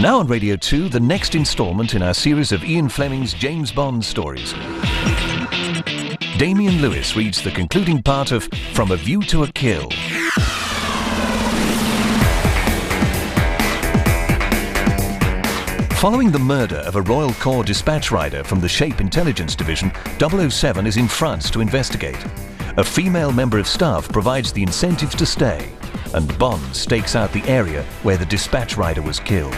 Now on Radio 2, the next instalment in our series of Ian Fleming's James Bond stories. Damian Lewis reads the concluding part of From a View to a Kill. Following the murder of a Royal Corps dispatch rider from the Shape Intelligence Division, 007 is in France to investigate. A female member of staff provides the incentives to stay, and Bond stakes out the area where the dispatch rider was killed.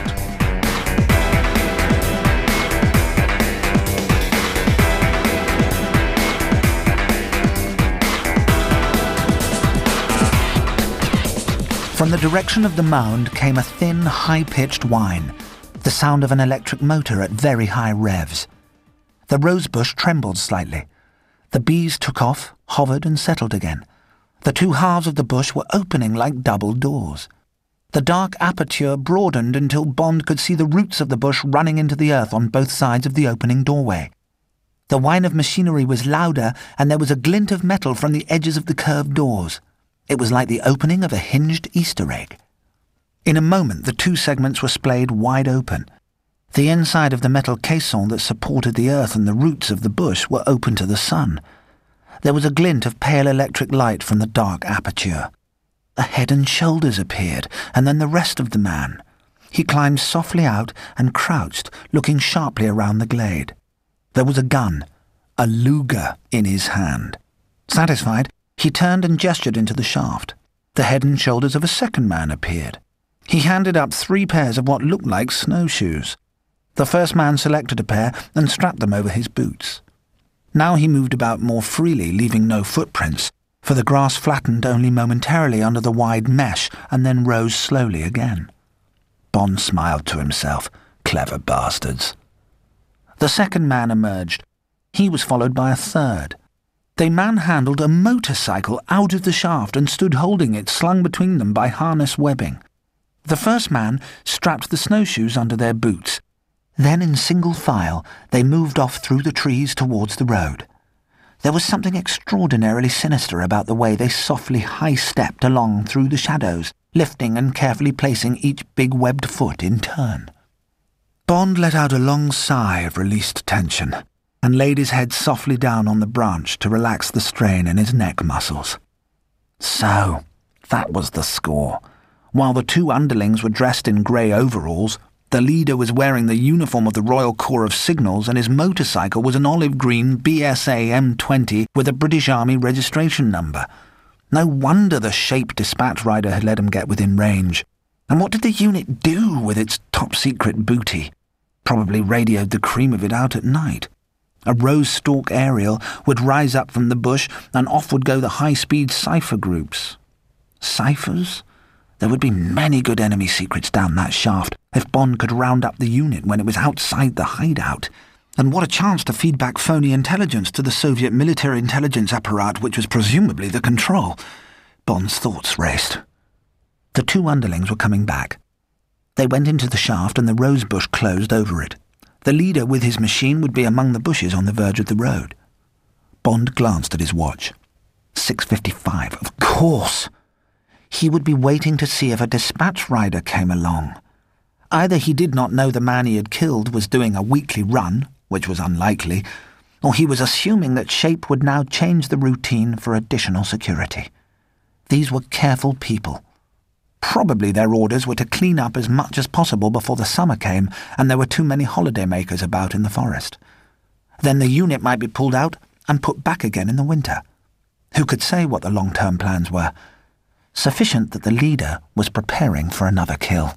From the direction of the mound came a thin, high-pitched whine, the sound of an electric motor at very high revs. The rosebush trembled slightly. The bees took off, hovered and settled again. The two halves of the bush were opening like double doors. The dark aperture broadened until Bond could see the roots of the bush running into the earth on both sides of the opening doorway. The whine of machinery was louder, and there was a glint of metal from the edges of the curved doors. It was like the opening of a hinged Easter egg. In a moment, the two segments were splayed wide open. The inside of the metal caisson that supported the earth and the roots of the bush were open to the sun. There was a glint of pale electric light from the dark aperture. A head and shoulders appeared, and then the rest of the man. He climbed softly out and crouched, looking sharply around the glade. There was a gun, a Luger, in his hand. Satisfied, he turned and gestured into the shaft. The head and shoulders of a second man appeared. He handed up 3 pairs of what looked like snowshoes. The first man selected a pair and strapped them over his boots. Now he moved about more freely, leaving no footprints, for the grass flattened only momentarily under the wide mesh and then rose slowly again. Bond smiled to himself. Clever bastards. The second man emerged. He was followed by a third. They manhandled a motorcycle out of the shaft and stood holding it slung between them by harness webbing. The first man strapped the snowshoes under their boots. Then in single file they moved off through the trees towards the road. There was something extraordinarily sinister about the way they softly high-stepped along through the shadows, lifting and carefully placing each big webbed foot in turn. Bond let out a long sigh of released tension and laid his head softly down on the branch to relax the strain in his neck muscles. So, that was the score. While the 2 underlings were dressed in grey overalls, the leader was wearing the uniform of the Royal Corps of Signals, and his motorcycle was an olive-green BSA M20 with a British Army registration number. No wonder the Shape dispatch rider had let him get within range. And what did the unit do with its top-secret booty? Probably radioed the cream of it out at night. A rose-stalk aerial would rise up from the bush, and off would go the high-speed cipher groups. Ciphers? There would be many good enemy secrets down that shaft if Bond could round up the unit when it was outside the hideout. And what a chance to feed back phony intelligence to the Soviet military intelligence apparat, which was presumably the control. Bond's thoughts raced. The 2 underlings were coming back. They went into the shaft and the rosebush closed over it. The leader with his machine would be among the bushes on the verge of the road. Bond glanced at his watch. 6:55, of course. He would be waiting to see if a dispatch rider came along. Either he did not know the man he had killed was doing a weekly run, which was unlikely, or he was assuming that Shape would now change the routine for additional security. These were careful people. Probably their orders were to clean up as much as possible before the summer came and there were too many holidaymakers about in the forest. Then the unit might be pulled out and put back again in the winter. Who could say what the long-term plans were? Sufficient that the leader was preparing for another kill.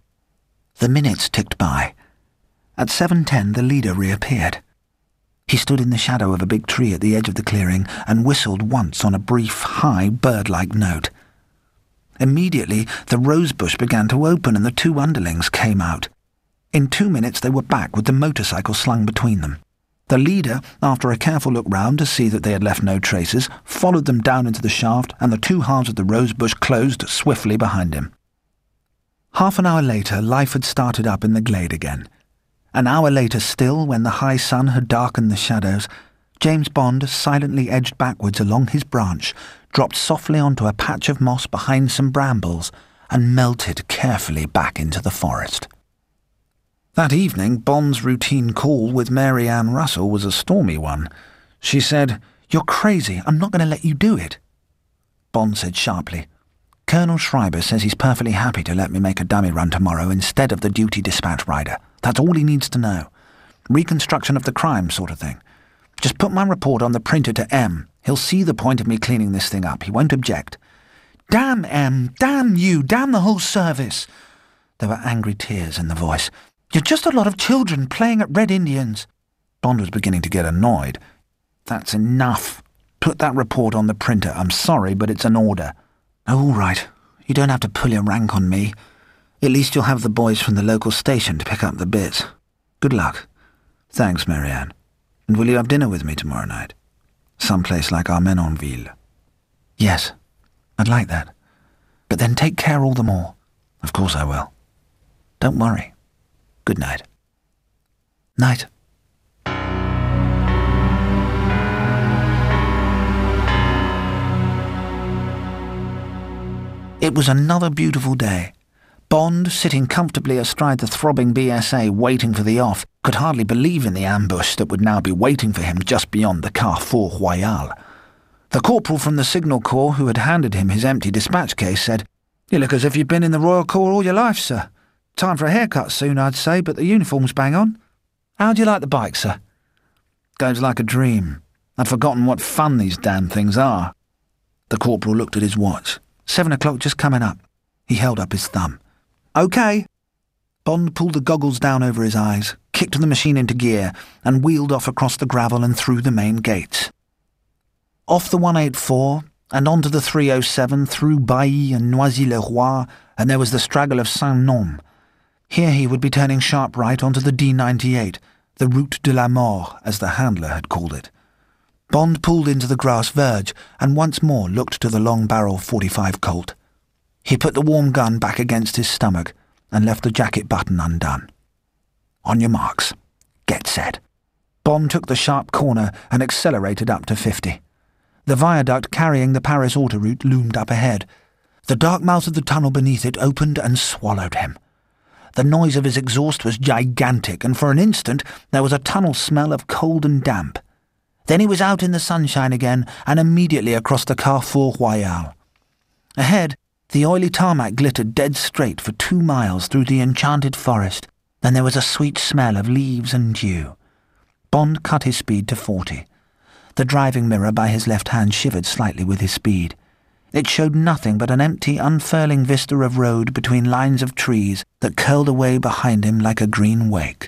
The minutes ticked by. At 7:10 the leader reappeared. He stood in the shadow of a big tree at the edge of the clearing and whistled once on a brief, high, bird-like note. Immediately, the rosebush began to open and the 2 underlings came out. In 2 minutes they were back with the motorcycle slung between them. The leader, after a careful look round to see that they had left no traces, followed them down into the shaft, and the 2 halves of the rosebush closed swiftly behind him. Half an hour later, life had started up in the glade again. An hour later still, when the high sun had darkened the shadows, James Bond silently edged backwards along his branch, dropped softly onto a patch of moss behind some brambles, and melted carefully back into the forest. That evening, Bond's routine call with Mary Ann Russell was a stormy one. She said, "You're crazy. I'm not going to let you do it." Bond said sharply, "Colonel Schreiber says he's perfectly happy to let me make a dummy run tomorrow instead of the duty dispatch rider. That's all he needs to know. Reconstruction of the crime sort of thing. Just put my report on the printer to M. He'll see the point of me cleaning this thing up. He won't object." "Damn M! Damn you! Damn the whole service!" There were angry tears in the voice. "You're just a lot of children playing at Red Indians." Bond was beginning to get annoyed. "That's enough. Put that report on the printer. I'm sorry, but it's an order." "Oh, all right. You don't have to pull your rank on me. At least you'll have the boys from the local station to pick up the bits. Good luck." "Thanks, Marianne. And will you have dinner with me tomorrow night? Someplace like Armenonville?" "Yes, I'd like that. But then take care all the more." "Of course I will. Don't worry. Good night." "Night." It was another beautiful day. Bond, sitting comfortably astride the throbbing BSA waiting for the off, could hardly believe in the ambush that would now be waiting for him just beyond the Carrefour Royal. The corporal from the Signal Corps who had handed him his empty dispatch case said, "You look as if you've been in the Royal Corps all your life, sir. Time for a haircut soon, I'd say, but the uniform's bang on. How do you like the bike, sir?" "Goes like a dream. I'd forgotten what fun these damn things are." The corporal looked at his watch. 7 o'clock just coming up. He held up his thumb. "OK." Bond pulled the goggles down over his eyes, kicked the machine into gear, and wheeled off across the gravel and through the main gates. Off the 184, and onto the 307 through Bailly and Noisy-le-Roi, and there was the straggle of Saint-Nom. Here he would be turning sharp right onto the D98, the Route de la Mort, as the handler had called it. Bond pulled into the grass verge and once more looked to the long-barrel .45 Colt. He put the warm gun back against his stomach and left the jacket button undone. On your marks. Get set. Bond took the sharp corner and accelerated up to 50. The viaduct carrying the Paris autoroute loomed up ahead. The dark mouth of the tunnel beneath it opened and swallowed him. The noise of his exhaust was gigantic, and for an instant there was a tunnel smell of cold and damp. Then he was out in the sunshine again and immediately across the Carrefour Royal. Ahead, the oily tarmac glittered dead straight for 2 miles through the enchanted forest. Then there was a sweet smell of leaves and dew. Bond cut his speed to 40. The driving mirror by his left hand shivered slightly with his speed. It showed nothing but an empty, unfurling vista of road between lines of trees that curled away behind him like a green wake.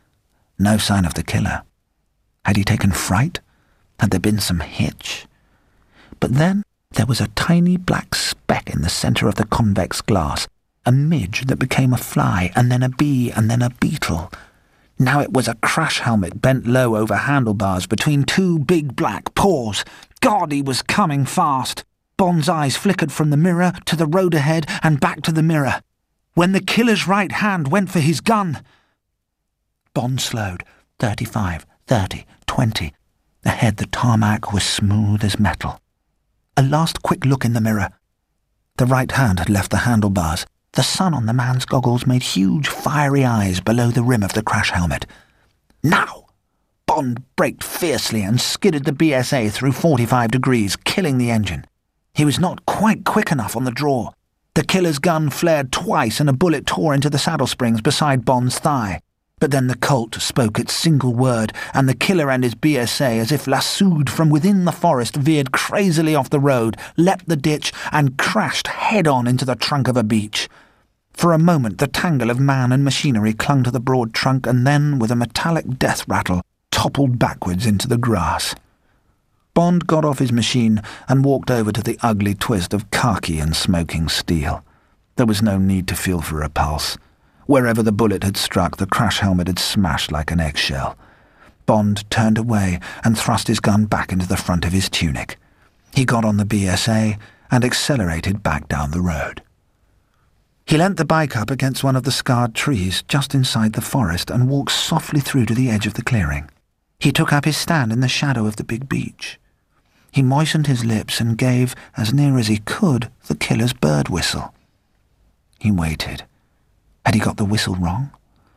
No sign of the killer. Had he taken fright? Had there been some hitch? But then there was a tiny black speck in the centre of the convex glass, a midge that became a fly, and then a bee, and then a beetle. Now it was a crash helmet bent low over handlebars between 2 big black paws. God, he was coming fast. Bond's eyes flickered from the mirror to the road ahead and back to the mirror. When the killer's right hand went for his gun... Bond slowed. 35, 30, 20. Ahead the tarmac was smooth as metal. A last quick look in the mirror. The right hand had left the handlebars. The sun on the man's goggles made huge, fiery eyes below the rim of the crash helmet. Now! Bond braked fiercely and skidded the BSA through 45 degrees, killing the engine. He was not quite quick enough on the draw. The killer's gun flared twice and a bullet tore into the saddle springs beside Bond's thigh. But then the Colt spoke its single word, and the killer and his BSA, as if lassoed from within the forest, veered crazily off the road, leapt the ditch, and crashed head-on into the trunk of a beech. For a moment the tangle of man and machinery clung to the broad trunk, and then, with a metallic death rattle, toppled backwards into the grass. Bond got off his machine and walked over to the ugly twist of khaki and smoking steel. There was no need to feel for a pulse. Wherever the bullet had struck, the crash helmet had smashed like an eggshell. Bond turned away and thrust his gun back into the front of his tunic. He got on the BSA and accelerated back down the road. He leant the bike up against one of the scarred trees just inside the forest and walked softly through to the edge of the clearing. He took up his stand in the shadow of the big beech. He moistened his lips and gave, as near as he could, the killer's bird whistle. He waited. Had he got the whistle wrong?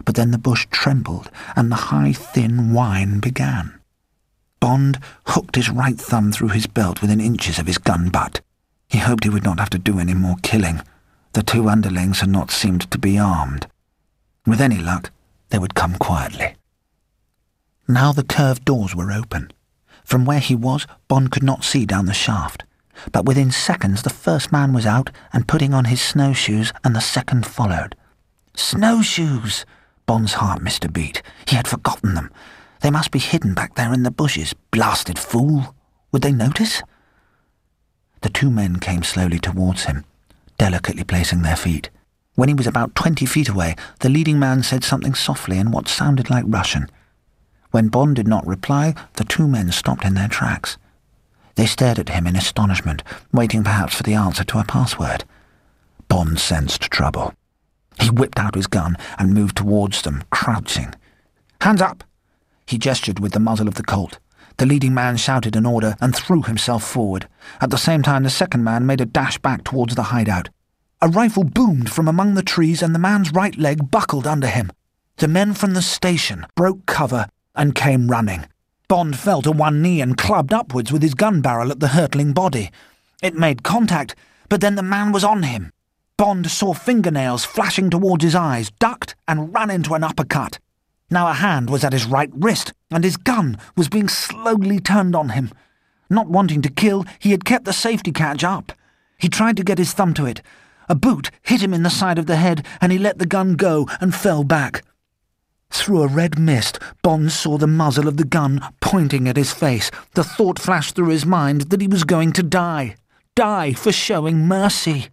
But then the bush trembled, and the high, thin whine began. Bond hooked his right thumb through his belt within inches of his gun butt. He hoped he would not have to do any more killing. The two underlings had not seemed to be armed. With any luck, they would come quietly. Now the curved doors were open. From where he was, Bond could not see down the shaft. But within seconds the first man was out and putting on his snowshoes, and the second followed. Snowshoes! Bond's heart missed a beat. He had forgotten them. They must be hidden back there in the bushes. Blasted fool! Would they notice? The two men came slowly towards him, delicately placing their feet. When he was about 20 feet away, the leading man said something softly in what sounded like Russian. When Bond did not reply, the two men stopped in their tracks. They stared at him in astonishment, waiting perhaps for the answer to a password. Bond sensed trouble. He whipped out his gun and moved towards them, crouching. "Hands up!" He gestured with the muzzle of the Colt. The leading man shouted an order and threw himself forward. At the same time, the second man made a dash back towards the hideout. A rifle boomed from among the trees, and the man's right leg buckled under him. The men from the station broke cover and came running. Bond fell to one knee and clubbed upwards with his gun barrel at the hurtling body. It made contact, but then the man was on him. Bond saw fingernails flashing towards his eyes, ducked and ran into an uppercut. Now a hand was at his right wrist, and his gun was being slowly turned on him. Not wanting to kill, he had kept the safety catch up. He tried to get his thumb to it. A boot hit him in the side of the head, and he let the gun go and fell back. Through a red mist, Bond saw the muzzle of the gun pointing at his face. The thought flashed through his mind that he was going to die. Die for showing mercy.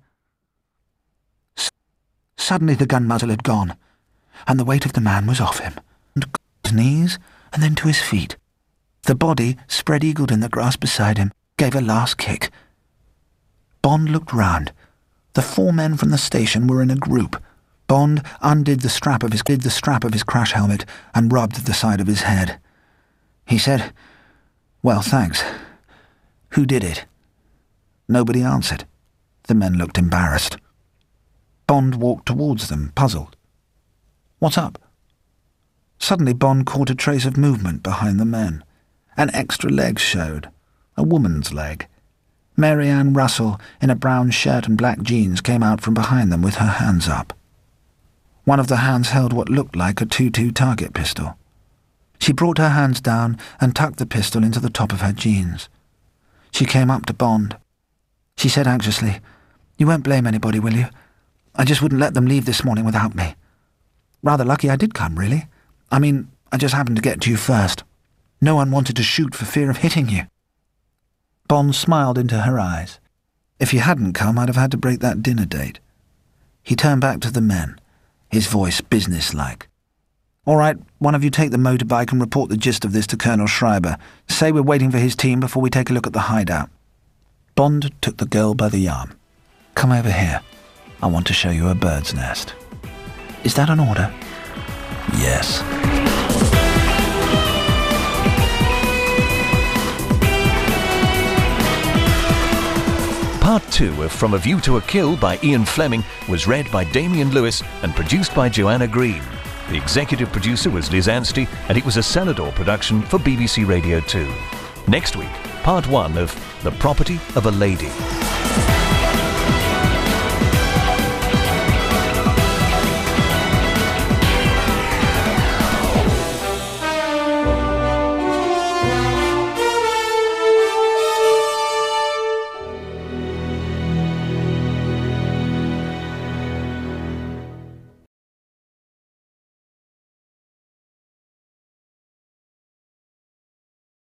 Suddenly the gun muzzle had gone, and the weight of the man was off him, and to his knees and then to his feet. The body, spread-eagled in the grass beside him, gave a last kick. Bond looked round. The four men from the station were in a group. Bond undid the strap of his crash helmet and rubbed the side of his head. He said, "Well, thanks. Who did it?" Nobody answered. The men looked embarrassed. Bond walked towards them, puzzled. "What's up?" Suddenly Bond caught a trace of movement behind the men. An extra leg showed. A woman's leg. Mary Ann Russell, in a brown shirt and black jeans, came out from behind them with her hands up. One of the hands held what looked like a .22 target pistol. She brought her hands down and tucked the pistol into the top of her jeans. She came up to Bond. She said anxiously, "You won't blame anybody, will you? I just wouldn't let them leave this morning without me. Rather lucky I did come, really. I mean, I just happened to get to you first. No one wanted to shoot for fear of hitting you." Bond smiled into her eyes. "If you hadn't come, I'd have had to break that dinner date." He turned back to the men, his voice businesslike. "All right, one of you take the motorbike and report the gist of this to Colonel Schreiber. Say we're waiting for his team before we take a look at the hideout." Bond took the girl by the arm. "Come over here. I want to show you a bird's nest." "Is that an order?" "Yes." Part 2 of From a View to a Kill by Ian Fleming was read by Damian Lewis and produced by Joanna Green. The executive producer was Liz Anstey, and it was a Celador production for BBC Radio 2. Next week, Part 1 of The Property of a Lady.